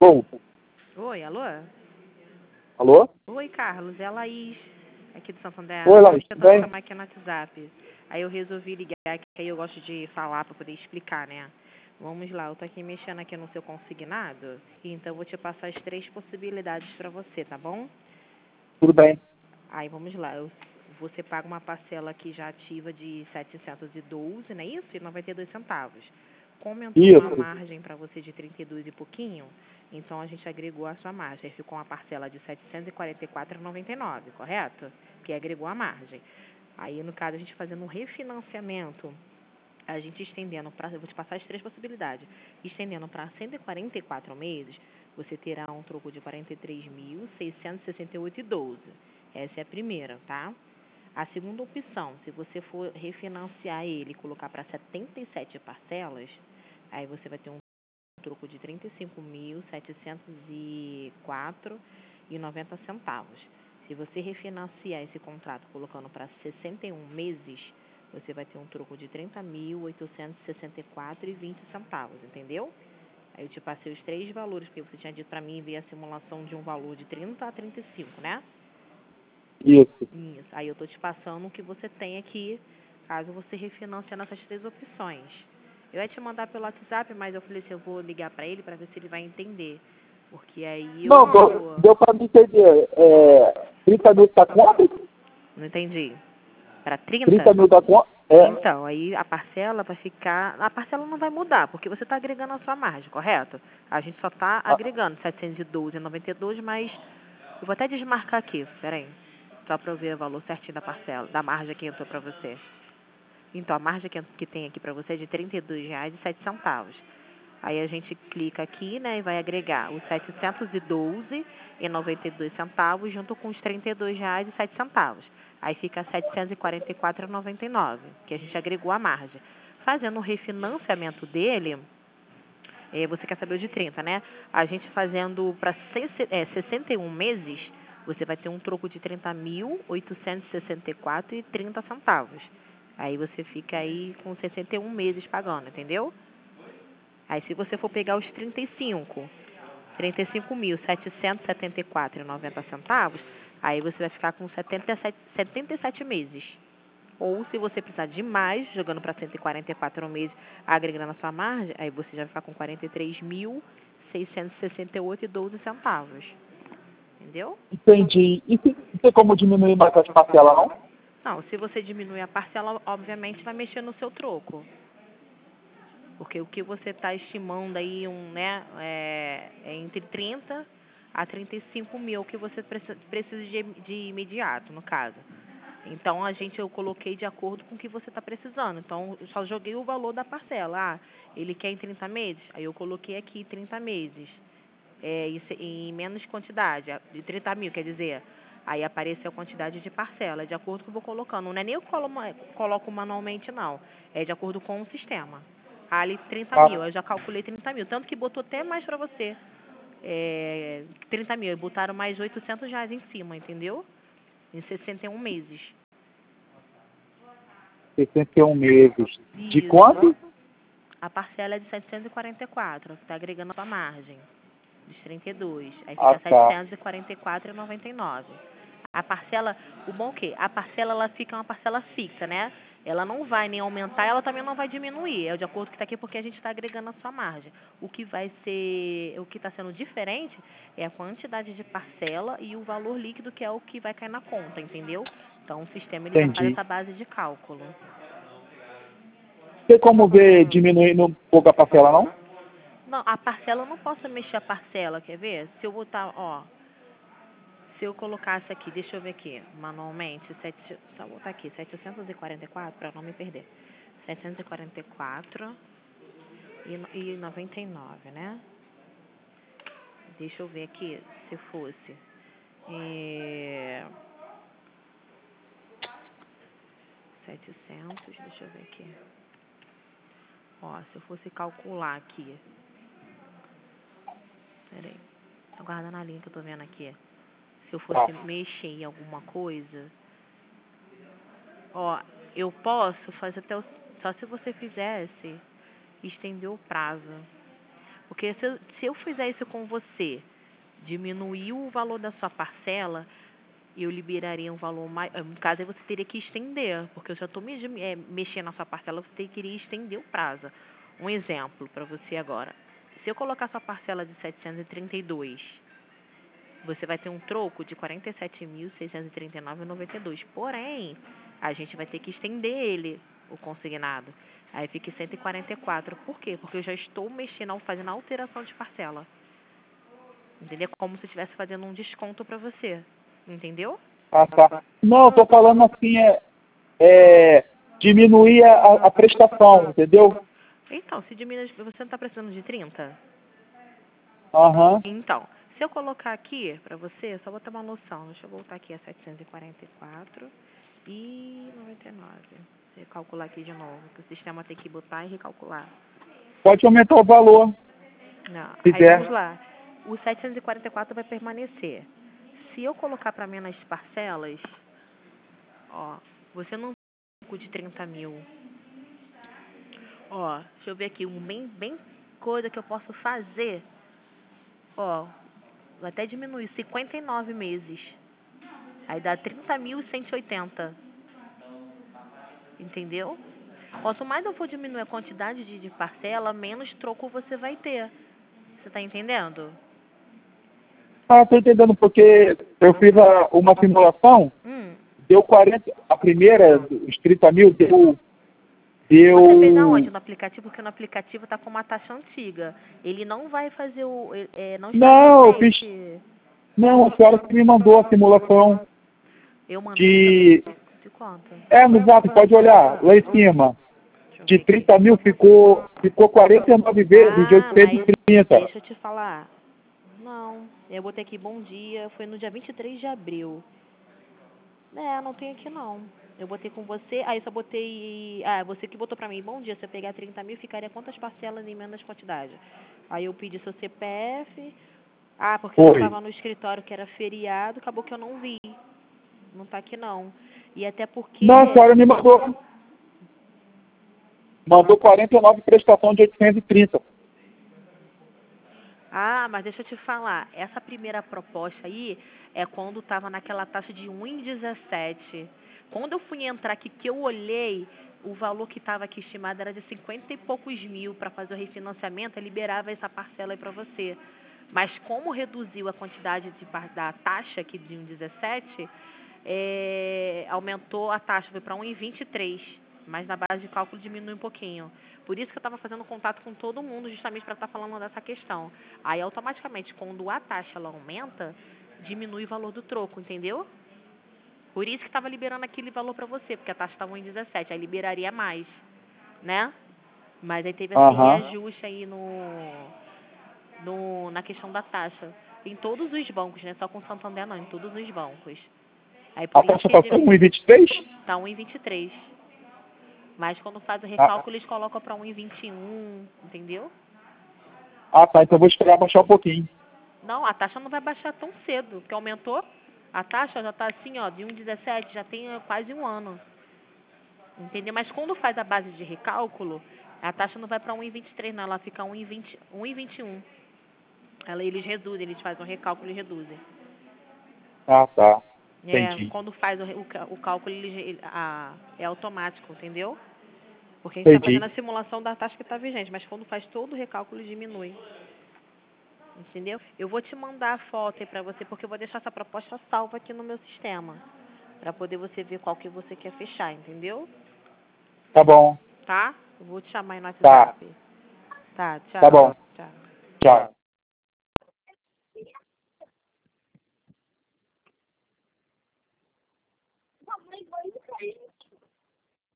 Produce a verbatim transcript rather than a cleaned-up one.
Bom, Oi, alô? alô? Oi, Carlos, é a Laís, aqui do Santander. Oi, Tô Laís, tudo tentando bem? chamar aqui no WhatsApp. Aí eu resolvi ligar, que aí eu gosto de falar para poder explicar, né? Vamos lá, eu tô aqui mexendo aqui no seu consignado, então eu vou te passar as três possibilidades para você, tá bom? Tudo bem. Aí vamos lá, eu, você paga uma parcela aqui já ativa de setecentos e doze, não é isso? E noventa e dois centavos. Como entrou uma Isso, margem para você de trinta e dois e pouquinho, então a gente agregou a sua margem. Aí ficou uma parcela de setecentos e quarenta e quatro reais e noventa e nove centavos, correto? Que agregou a margem. Aí, no caso, a gente fazendo um refinanciamento, a gente estendendo para, eu vou te passar as três possibilidades, estendendo para cento e quarenta e quatro meses, você terá um troco de quarenta e três mil, seiscentos e sessenta e oito reais e doze centavos. Essa é a primeira, tá? A segunda opção, se você for refinanciar ele e colocar para setenta e sete parcelas, aí você vai ter um troco de trinta e cinco mil, setecentos e quatro reais e noventa centavos. Se você refinanciar esse contrato colocando para sessenta e um meses, você vai ter um troco de trinta mil, oitocentos e sessenta e quatro reais e vinte centavos, entendeu? Aí eu te passei os três valores, porque você tinha dito para mim ver a simulação de um valor de trinta a trinta e cinco, né? isso. Isso. Aí eu tô te passando o que você tem aqui, caso você refinance nessas três opções. Eu ia te mandar pelo WhatsApp, mas eu falei assim, eu vou ligar para ele para ver se ele vai entender. Porque aí eu Não, deu, vou... deu para me entender. É, trinta mil tá quanto? Não entendi. Para trinta? trinta mil tá quanto? É, Então, aí a parcela vai ficar... A parcela não vai mudar, porque você está agregando a sua margem, correto? A gente só está ah, agregando setecentos e doze reais e noventa e dois centavos, mas... Eu vou até desmarcar aqui, peraí. Só para eu ver o valor certinho da parcela, da margem que entrou para você. Então, a margem que, que tem aqui para você é de trinta e dois reais e sete centavos. Aí a gente clica aqui, né, e vai agregar os setecentos e doze reais e noventa e dois centavos junto com os trinta e dois reais e sete centavos. Aí fica setecentos e quarenta e quatro reais e noventa e nove centavos, que a gente agregou a margem. Fazendo o refinanciamento dele, eh, você quer saber o de trinta, né? A gente fazendo para sessenta e um meses, você vai ter um troco de trinta mil, oitocentos e sessenta e quatro reais e trinta centavos. Aí você fica aí com sessenta e um meses pagando, entendeu? Aí se você for pegar os trinta e cinco, trinta e cinco mil, setecentos e setenta e quatro reais e noventa centavos, aí você vai ficar com setenta e sete, setenta e sete meses. Ou se você precisar de mais, jogando para cento e quarenta e quatro meses, agregando a sua margem, aí você já vai ficar com quarenta e três mil, seiscentos e sessenta e oito reais e doze centavos. Entendeu? entendi. E se- não tem como diminuir mais as parcelas, não? Não, se você diminuir a parcela, obviamente vai mexer no seu troco. Porque o que você está estimando aí, um, né, é, é entre trinta a trinta e cinco mil que você preci- precisa de, de imediato, no caso. Então, a gente, eu coloquei de acordo com o que você está precisando. Então, eu só joguei o valor da parcela. Ah, ele quer em trinta meses? Aí eu coloquei aqui trinta meses. É, em, se- em menos quantidade, a- de trinta mil, quer dizer. Aí apareceu a quantidade de parcela, de acordo com o que eu vou colocando. Não é nem eu que colo- coloco manualmente, não. É de acordo com o sistema. Ali, trinta mil, Ah, eu já calculei trinta mil. Tanto que botou até mais para você. É, trinta mil, e botaram mais oitocentos reais em cima, entendeu? Em sessenta e um meses. sessenta e um meses. De Isso. quanto? A parcela é de setecentos e quarenta e quatro, está agregando a sua margem, dos trinta e dois. Aí Ah, fica tá. setecentos e quarenta e quatro reais e noventa e nove. A parcela, o bom é que a parcela ela fica uma parcela fixa, né? Ela não vai nem aumentar, ela também não vai diminuir. É de acordo com o que está aqui, porque a gente está agregando a sua margem. O que vai ser, o que está sendo diferente é a quantidade de parcela e o valor líquido, que é o que vai cair na conta, entendeu? Então o sistema ele já faz Entendi. essa base de cálculo. Tem como ver diminuindo um pouco a parcela, não? Não, a parcela eu não posso mexer a parcela, quer ver? Se eu botar, ó, se eu colocasse aqui, deixa eu ver aqui, manualmente, sete, só botar aqui, setecentos e quarenta e quatro para não me perder. setecentos e quarenta e quatro e no- e noventa e nove, né? Deixa eu ver aqui, se fosse. É, setecentos, deixa eu ver aqui. Ó, se eu fosse calcular aqui, peraí, aguarda na linha que eu tô vendo aqui. Se eu Tá. fosse mexer em alguma coisa, ó, eu posso fazer até o, só se você fizesse estender o prazo. Porque se eu, se eu fizer isso com você, diminuir o valor da sua parcela, eu liberaria um valor mais. No caso, aí você teria que estender, porque eu já estou me, é, mexendo na sua parcela, você teria que estender o prazo. Um exemplo para você agora. Se eu colocar sua parcela de setecentos e trinta e dois, você vai ter um troco de quarenta e sete mil, seiscentos e trinta e nove reais e noventa e dois centavos. Porém, a gente vai ter que estender ele, o consignado. Aí fica cento e quarenta e quatro. Por quê? Porque eu já estou mexendo, fazendo a alteração de parcela. Entendeu? Como se eu estivesse fazendo um desconto para você. Entendeu? Ah, tá. Não, eu tô falando assim, é, é diminuir a, a prestação, entendeu? Então, se diminui, você não está precisando de trinta? Aham. Então, se eu colocar aqui para você, só vou ter uma noção. Deixa eu voltar aqui a setecentos e quarenta e quatro e noventa e nove. Vou calcular aqui de novo, que o sistema tem que botar e recalcular. Pode aumentar o valor, Não. se Aí vamos der. lá. O setecentos e quarenta e quatro vai permanecer. Se eu colocar para menos parcelas, ó, você não tem de trinta mil. Ó, deixa eu ver aqui, um bem, bem coisa que eu posso fazer. Ó, vou até diminuir, cinquenta e nove meses. Aí dá trinta mil cento e oitenta. Entendeu? Quanto mais eu for diminuir a quantidade de, de parcela, menos troco você vai ter. Você tá entendendo? Ah, tô entendendo, porque eu fiz a, uma simulação, Hum. deu quarenta, a primeira, os trinta mil, deu, deu... Você fez aonde? No aplicativo? Porque no aplicativo tá com uma taxa antiga. Ele não vai fazer o... É, não está Não, eu vigente. fiz... Não, a senhora que me mandou a simulação Eu mandei pra de... você. De quanto? É, no zap, pode olhar, lá em cima. Deixa eu De ver aqui. trinta mil ficou, ficou quarenta e nove vezes, de Ah, oitocentos mas e trinta. deixa eu te falar. Não, eu botei aqui bom dia, foi no dia vinte e três de abril. É, não tem aqui não. Eu botei com você, aí só botei... Ah, você que botou pra mim, bom dia, se eu pegar trinta mil, ficaria quantas parcelas em menos quantidade? Aí eu pedi seu C P F... Ah, porque eu não Foi. tava no escritório, que era feriado, acabou que eu não vi. Não tá aqui não. E até porque... Não, a senhora me mandou. Mandou quarenta e nove prestação de oitocentos e trinta. Ah, mas deixa eu te falar, essa primeira proposta aí é quando estava naquela taxa de um vírgula dezessete. Quando eu fui entrar aqui, que eu olhei, o valor que estava aqui estimado era de cinquenta e poucos mil para fazer o refinanciamento, eu liberava essa parcela aí para você. Mas como reduziu a quantidade de, da taxa aqui de um vírgula dezessete, é, aumentou a taxa, foi para um vírgula vinte e três. Mas na base de cálculo diminui um pouquinho. Por isso que eu estava fazendo contato com todo mundo, justamente para estar falando dessa questão. Aí, automaticamente, quando a taxa ela aumenta, diminui o valor do troco, entendeu? Por isso que estava liberando aquele valor para você, porque a taxa estava em dezessete, aí liberaria mais, né? Mas aí teve esse Aham. reajuste aí no, no, na questão da taxa. Em todos os bancos, né? Só com o Santander não, em todos os bancos. Aí A por isso taxa que está com um vírgula vinte e três? está um vírgula vinte e três. Mas quando faz o Ah, recálculo, eles colocam para um vírgula vinte e um, entendeu? ah, tá. Então eu vou esperar baixar um pouquinho. Não, a taxa não vai baixar tão cedo, porque aumentou. A taxa já está assim, ó, de um vírgula dezessete, já tem quase um ano. Entendeu? Mas quando faz a base de recálculo, a taxa não vai para um vírgula vinte e três, não, ela fica um vírgula vinte e um. Ela, eles reduzem, eles fazem um recálculo e reduzem. Ah, tá. É, Entendi. quando faz o, o, o cálculo, ele, ele, a, é automático, entendeu? Porque a gente está fazendo Entendi. a simulação da taxa que está vigente, mas quando faz todo o recálculo, diminui. Entendeu? Eu vou te mandar a foto aí pra você, porque eu vou deixar essa proposta salva aqui no meu sistema. Pra poder você ver qual que você quer fechar, entendeu? Tá bom. Tá? Eu vou te chamar aí no Tá. WhatsApp. Tá, Tá tchau. bom. Tchau. Tchau.